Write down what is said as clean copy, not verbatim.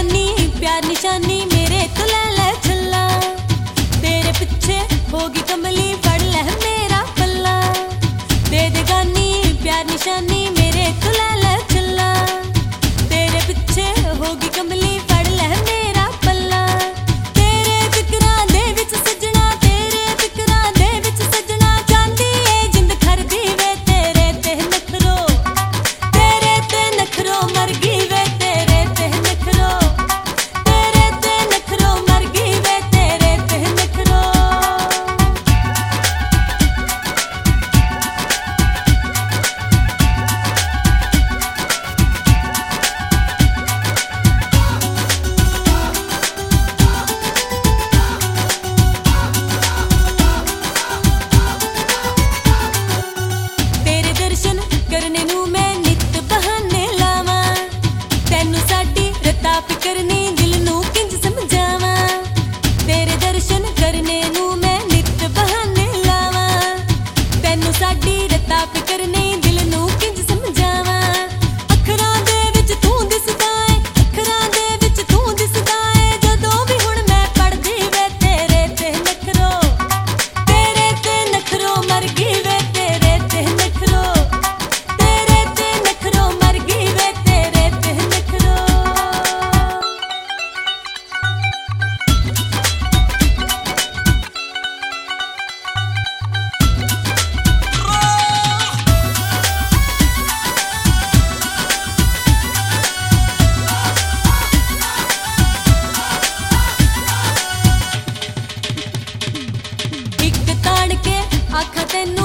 गानी प्यार निशानी मेरे तो ले ले झल्ला, तेरे पीछे होगी कमली पड़ ले मेरा पल्ला। दे दे गानी प्यार निशानी मेरे तो ले ले झल्ला, तेरे पीछे होगी कमली पड़ ले मेरा पल्ला। तेरे फिकरां दे विच सजना, तेरे फिकरां दे विच सजना, चांदी ए जिंद खर दी वे तेरे ते नखरो, तेरे ते नखरो मर गई वे तेरे ते नखरो, तेरे ते नखरो मर गई वे तेरे ते नखरो। तेरे दर्शन करने नू मैं नित बहाने लावा, तैनू साडी रता फिकरनी दिल नू किंज समझावा। तेरे दर्शन करने नू मैं नित बहाने लावा, तैनू साडी रता फिकरनी दिल नू किंज समझावा। अखरां दे विच तू दिसदा ऐ, अखरां दे विच तू दिसदा ऐ, जदों भी हुण मैं पढ़दी वे तेरे ते नखरो, तेरे ते नखरो मर गई वे तेरे ते नखरो, तेरे ते नखरो मर गई वे तेरे ते नखरो। इक ताड़ के आखा तैनू